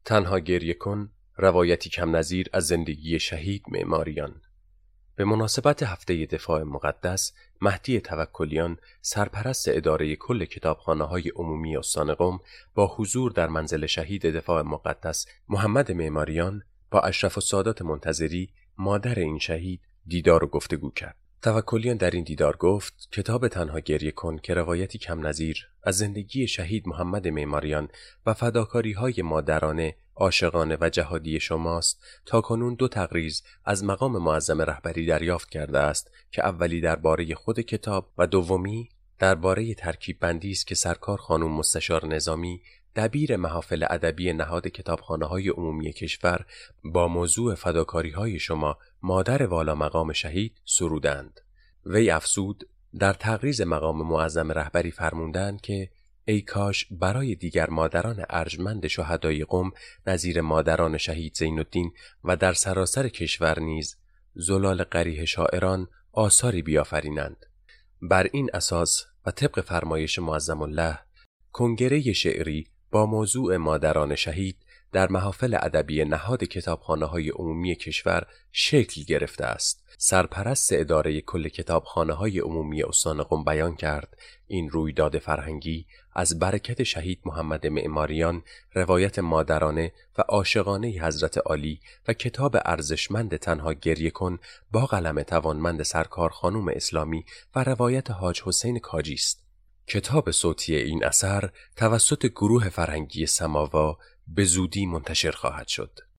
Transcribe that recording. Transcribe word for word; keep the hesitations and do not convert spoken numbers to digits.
تنها گریه کن، روایتی کم نظیر از زندگی شهید معماریان. به مناسبت هفته دفاع مقدس، مهدی توکلیان، سرپرست اداره کل کتابخانه‌های عمومی استان قم، با حضور در منزل شهید دفاع مقدس محمد معماریان با اشرف السادات منتظری، مادر این شهید، دیدار و گفتگو کرد. توکلیان در این دیدار گفت کتاب تنها گریه کن که روایتی کم نظیر از زندگی شهید محمد معماریان و فداکاری‌های مادرانه، عاشقانه و جهادی شماست، تاکنون دو تقریض از مقام معظم رهبری دریافت کرده است که اولی درباره خود کتاب و دومی درباره ترکیب بندی است که سرکار خانم مستشار نظامی، دبیر محافل ادبی نهاد کتابخانه‌های عمومی کشور، با موضوع فداکاری‌های شما مادر والا مقام شهید سرودند. وی افزود در تقریض مقام معظم رهبری فرمودند که ای کاش برای دیگر مادران ارجمند شهدای قم نظیر مادران شهید زین‌الدین و در سراسر کشور نیز زلال قریح شاعران آثاری بیافرینند. بر این اساس و طبق فرمایش معظم الله، کنگره شعری با موضوع مادران شهید در محافل ادبی نهاد کتابخانه‌های عمومی کشور شکل گرفته است. سرپرست اداره کل کتابخانه‌های عمومی استان قم بیان کرد این رویداد فرهنگی از برکت شهید محمد معماریان، روایت مادرانه و عاشقانه حضرت عالی و کتاب ارزشمند تنها گریه کن با قلم توانمند سرکار خانم اسلامی و روایت حاج حسین کاجی است. کتاب صوتی این اثر توسط گروه فرهنگی سماوا به زودی منتشر خواهد شد.